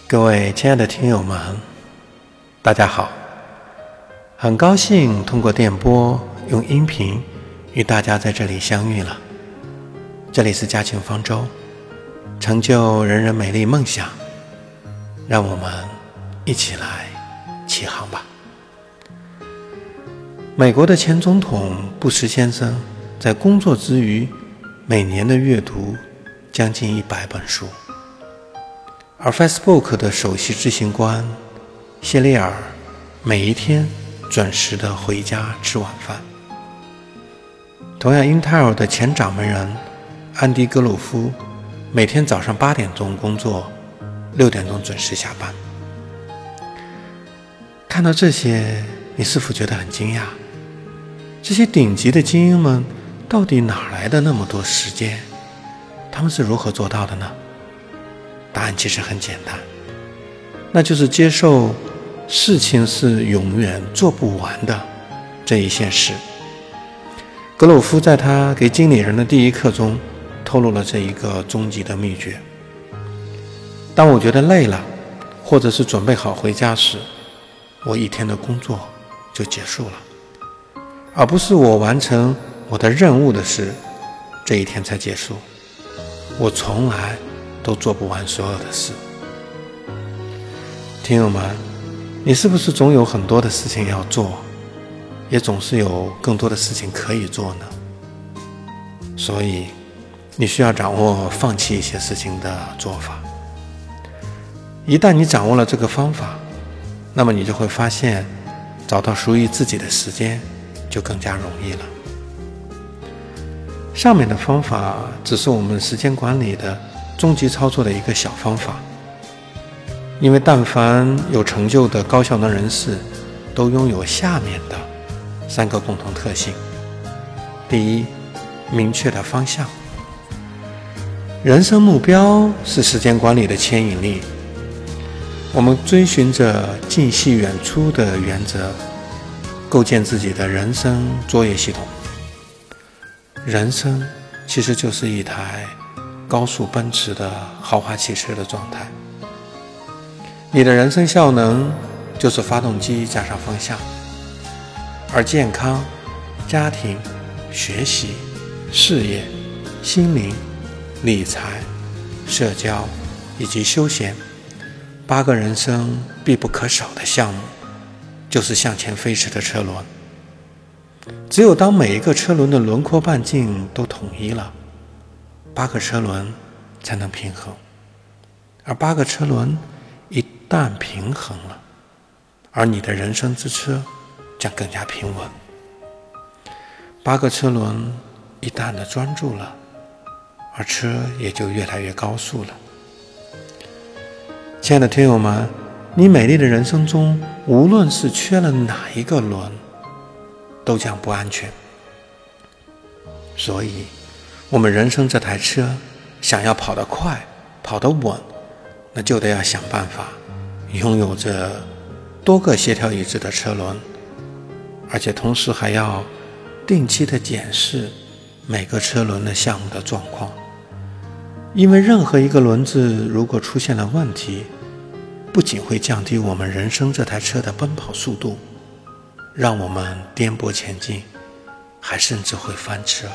各位亲爱的听友们，大家好，很高兴通过电波用音频与大家在这里相遇了。这里是家庆方舟，成就人人美丽梦想，让我们一起来起航吧。美国的前总统布什先生在工作之余，每年的阅读将近100本书，而 Facebook 的首席执行官谢利尔每一天准时的回家吃晚饭。同样，Intel 的前掌门人安迪·格鲁夫每天早上8点钟工作，6点钟准时下班。看到这些，你是否觉得很惊讶？这些顶级的精英们到底哪来的那么多时间？他们是如何做到的呢？答案其实很简单，那就是接受事情是永远做不完的这一现实。格鲁夫在他给经理人的第一课中透露了这一个终极的秘诀：当我觉得累了，或者是准备好回家时，我一天的工作就结束了，而不是我完成我的任务的时，这一天才结束。我从来都做不完所有的事。听友们，你是不是总有很多的事情要做，也总是有更多的事情可以做呢？所以你需要掌握放弃一些事情的做法。一旦你掌握了这个方法，那么你就会发现找到属于自己的时间就更加容易了。上面的方法只是我们时间管理的终极操作的一个小方法，因为但凡有成就的高效能人士都拥有下面的3个共同特性。第一，明确的方向。人生目标是时间管理的牵引力，我们追寻着近细远粗的原则，构建自己的人生作业系统。人生其实就是一台高速奔驰的豪华汽车的状态，你的人生效能就是发动机加上方向，而健康、家庭、学习、事业、心灵、理财、社交以及休闲8个人生必不可少的项目，就是向前飞驰的车轮。只有当每一个车轮的轮廓半径都统一了，8个车轮才能平衡，而8个车轮一旦平衡了，而你的人生之车将更加平稳。8个车轮一旦的专注了，而车也就越来越高速了。亲爱的听友们，你美丽的人生中，无论是缺了哪一个轮，都将不安全。所以我们人生这台车想要跑得快跑得稳，那就得要想办法拥有着多个协调一致的车轮，而且同时还要定期的检视每个车轮的项目的状况。因为任何一个轮子如果出现了问题，不仅会降低我们人生这台车的奔跑速度，让我们颠簸前进，还甚至会翻车。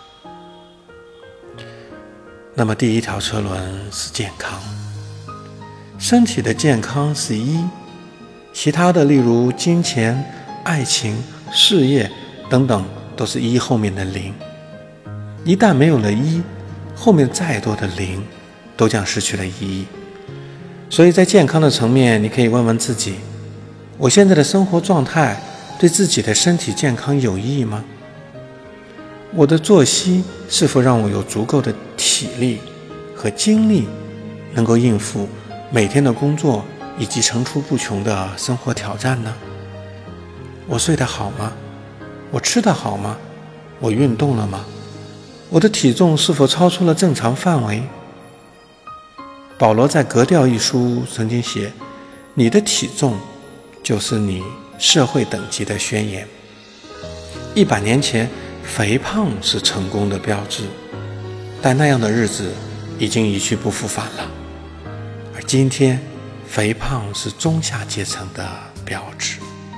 那么第一条车轮是健康。身体的健康是1，其他的例如金钱、爱情、事业等等都是1后面的0。一旦没有了1，后面再多的0都将失去了意义。所以在健康的层面，你可以问问自己，我现在的生活状态对自己的身体健康有益吗？我的作息是否让我有足够的体力和精力，能够应付每天的工作以及层出不穷的生活挑战呢？我睡得好吗？我吃得好吗？我运动了吗？我的体重是否超出了正常范围？保罗在《格调》一书曾经写，你的体重就是你社会等级的宣言。100年前，肥胖是成功的标志，但那样的日子已经一去不复返了。而今天， 肥胖是中下阶层的标志。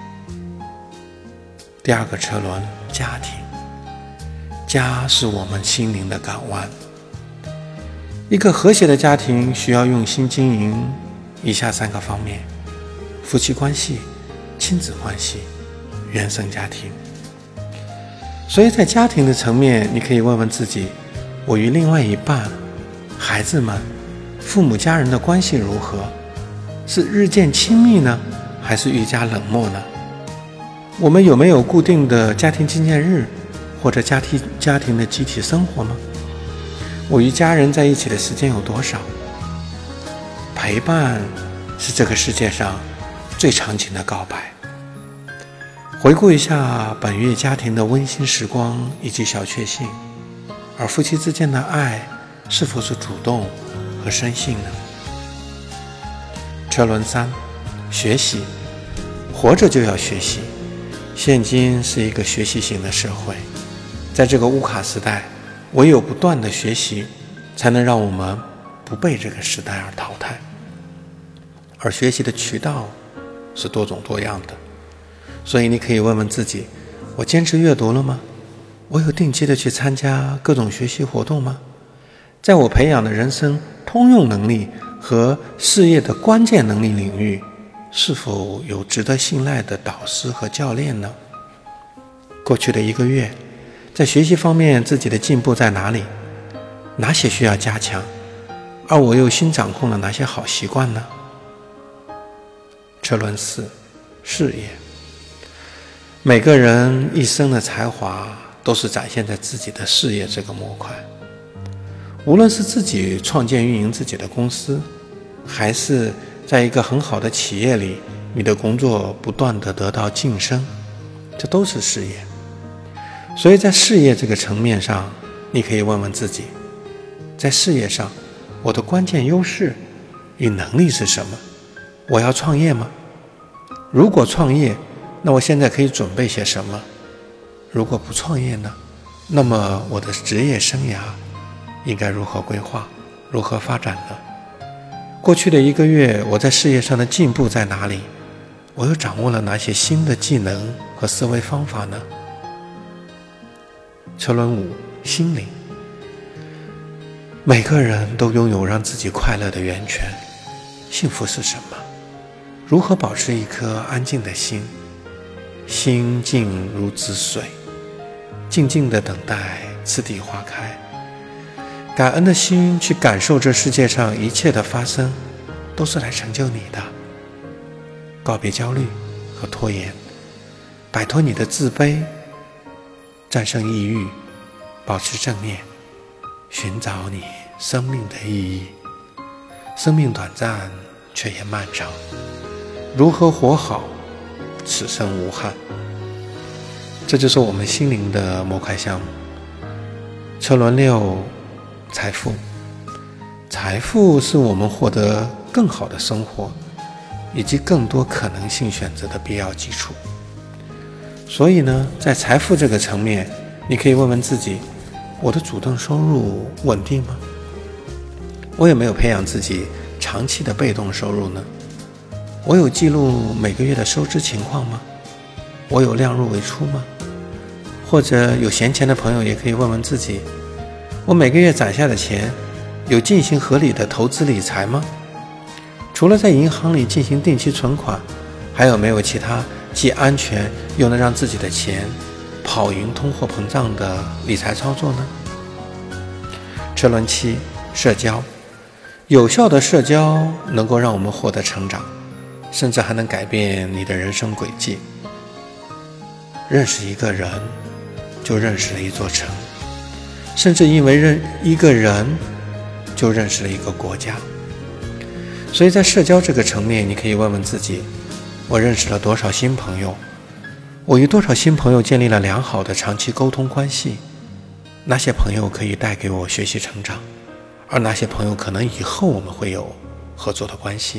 第二个车轮，家庭。家是我们心灵的港湾。一个和谐的家庭需要用心经营以下3个方面：夫妻关系、亲子关系、原生家庭。所以在家庭的层面，你可以问问自己，我与另外一半、孩子们、父母家人的关系如何？是日渐亲密呢，还是愈加冷漠呢？我们有没有固定的家庭纪念日，或者家庭的集体生活吗？我与家人在一起的时间有多少？陪伴是这个世界上最长情的告白。回顾一下本月家庭的温馨时光以及小确幸，而夫妻之间的爱是否是主动和深信呢？车轮3，学习。活着就要学习。现今是一个学习型的社会，在这个乌卡时代，唯有不断的学习，才能让我们不被这个时代而淘汰。而学习的渠道是多种多样的，所以你可以问问自己，我坚持阅读了吗？我有定期的去参加各种学习活动吗？在我培养的人生通用能力和事业的关键能力领域，是否有值得信赖的导师和教练呢？过去的1个月，在学习方面自己的进步在哪里？哪些需要加强？而我又新掌控了哪些好习惯呢？车轮4，事业。每个人一生的才华都是展现在自己的事业这个模块。无论是自己创建运营自己的公司，还是在一个很好的企业里，你的工作不断地得到晋升，这都是事业。所以在事业这个层面上，你可以问问自己，在事业上，我的关键优势与能力是什么？我要创业吗？如果创业，那我现在可以准备些什么？如果不创业呢？那么我的职业生涯应该如何规划，如何发展呢？过去的1个月，我在事业上的进步在哪里？我又掌握了哪些新的技能和思维方法呢？车轮5，心灵。每个人都拥有让自己快乐的源泉。幸福是什么？如何保持一颗安静的心？心静如止水，静静地等待次第花开。感恩的心去感受这世界上一切的发生，都是来成就你的。告别焦虑和拖延，摆脱你的自卑，战胜抑郁，保持正念，寻找你生命的意义。生命短暂，却也漫长。如何活好，此生无憾。这就是我们心灵的模块项目。车轮6，财富。财富是我们获得更好的生活以及更多可能性选择的必要基础。所以呢，在财富这个层面，你可以问问自己，我的主动收入稳定吗？我有没有培养自己长期的被动收入呢？我有记录每个月的收支情况吗？我有量入为出吗？或者有闲钱的朋友也可以问问自己，我每个月攒下的钱有进行合理的投资理财吗？除了在银行里进行定期存款，还有没有其他既安全又能让自己的钱跑赢通货膨胀的理财操作呢？车轮7，社交。有效的社交能够让我们获得成长，甚至还能改变你的人生轨迹。认识一个人，就认识了一座城，甚至因为认一个人，就认识了一个国家。所以在社交这个层面，你可以问问自己，我认识了多少新朋友？我与多少新朋友建立了良好的长期沟通关系？哪些朋友可以带给我学习成长？而哪些朋友可能以后我们会有合作的关系？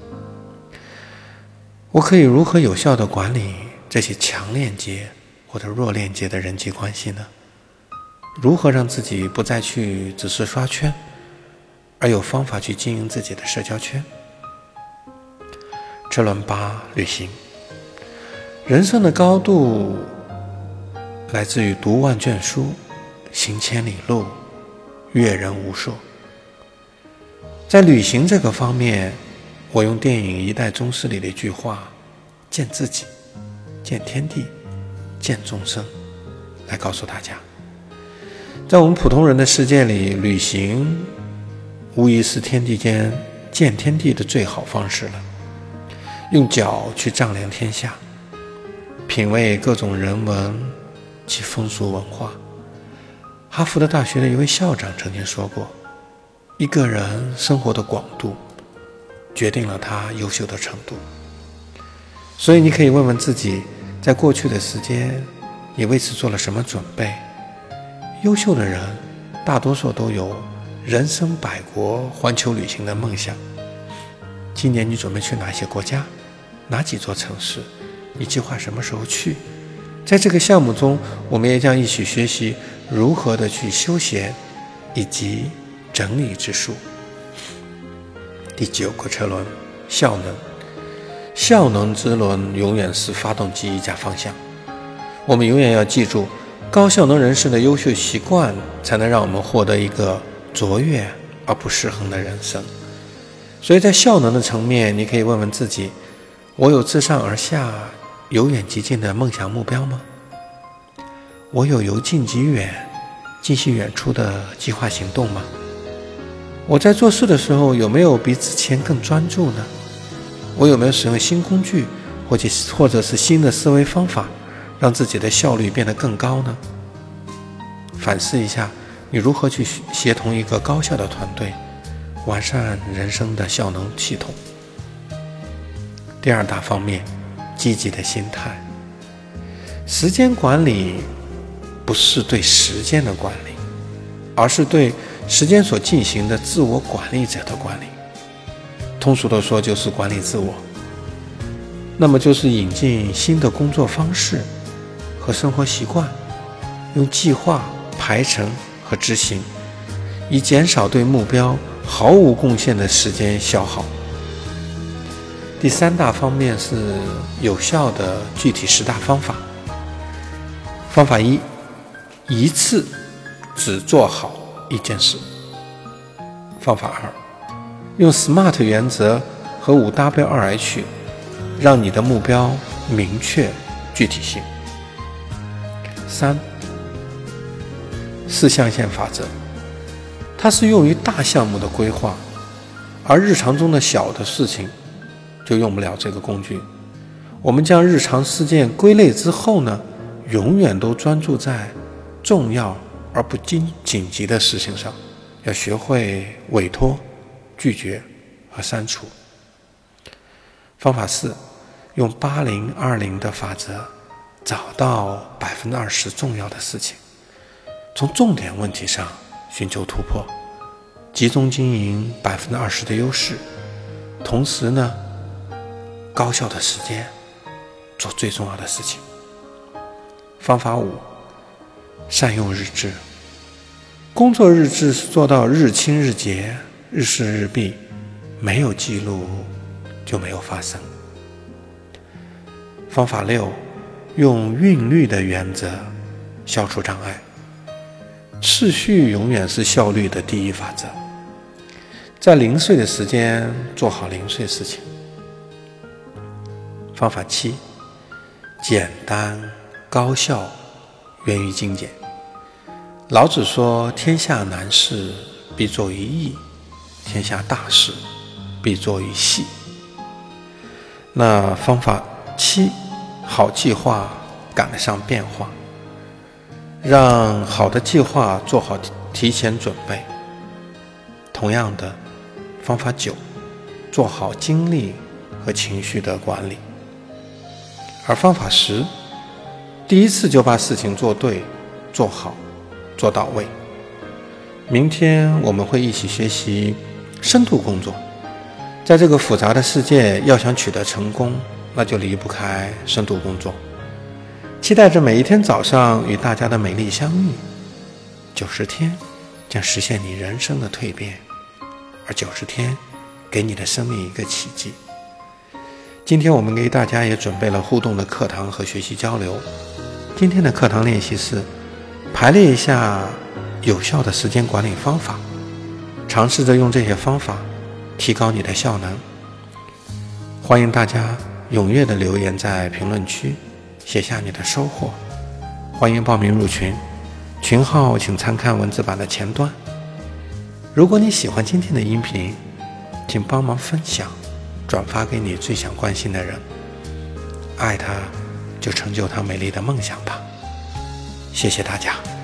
我可以如何有效地管理这些强链接或者弱链接的人际关系呢？如何让自己不再去只是刷圈，而有方法去经营自己的社交圈？ 车轮8旅行。人生的高度来自于读万卷书，行千里路，阅人无数。在旅行这个方面，我用电影《一代宗师》里的一句话，见自己，见天地，见众生，来告诉大家，在我们普通人的世界里，旅行无疑是天地间见天地的最好方式了。用脚去丈量天下，品味各种人文及风俗文化。哈佛的大学的一位校长曾经说过，一个人生活的广度决定了他优秀的程度。所以你可以问问自己，在过去的时间你为此做了什么准备？优秀的人大多数都有人生100国环球旅行的梦想。今年你准备去哪些国家？哪几座城市？你计划什么时候去？在这个项目中，我们也将一起学习如何的去休闲以及整理之术。第9个车轮，效能。效能之轮永远是发动机加方向。我们永远要记住，高效能人士的优秀习惯，才能让我们获得一个卓越而不失衡的人生。所以在效能的层面，你可以问问自己，我有自上而下由远及近的梦想目标吗？我有由近及远尽析远处的计划行动吗？我在做事的时候有没有比之前更专注呢？我有没有使用新工具或者是新的思维方法，让自己的效率变得更高呢？反思一下，你如何去协同一个高效的团队，完善人生的效能系统。第2大方面，积极的心态。时间管理不是对时间的管理，而是对时间所进行的自我管理者的管理。通俗的说，就是管理自我。那么就是引进新的工作方式和生活习惯，用计划、排程和执行，以减少对目标毫无贡献的时间消耗。第3大方面是有效的具体10大方法。方法1，一次只做好一件事。方法2，用 SMART 原则和5W2H 让你的目标明确具体性。3，4象限法则，它是用于大项目的规划，而日常中的小的事情就用不了这个工具。我们将日常事件归类之后呢，永远都专注在重要而不紧急的事情上，要学会委托、拒绝和删除。方法4，用80-20的法则，找到20%重要的事情，从重点问题上寻求突破，集中经营20%的优势，同时呢，高效的时间做最重要的事情。方法5，善用日志。工作日志是做到日清日洁、日事日毕，没有记录就没有发生。方法6，用韵律的原则消除障碍。次序永远是效率的第一法则，在零碎的时间做好零碎事情。方法7，简单高效源于精简。老子说，天下难事必作于易，天下大事必作于细。那方法7，好计划赶得上变化，让好的计划做好提前准备。同样的，方法9，做好精力和情绪的管理。而方法10，第一次就把事情做对、做好、做到位。明天我们会一起学习深度工作。在这个复杂的世界，要想取得成功，那就离不开深度工作。期待着每一天早上与大家的美丽相遇。90天将实现你人生的蜕变，而90天给你的生命一个奇迹。 今天我们给大家也准备了互动的课堂和学习交流。今天的课堂练习是排列一下有效的时间管理方法，尝试着用这些方法提高你的效能。欢迎大家踊跃的留言在评论区，写下你的收获。欢迎报名入群，群号请参看文字版的前端。如果你喜欢今天的音频，请帮忙分享转发给你最想关心的人，爱他就成就他美丽的梦想吧。谢谢大家。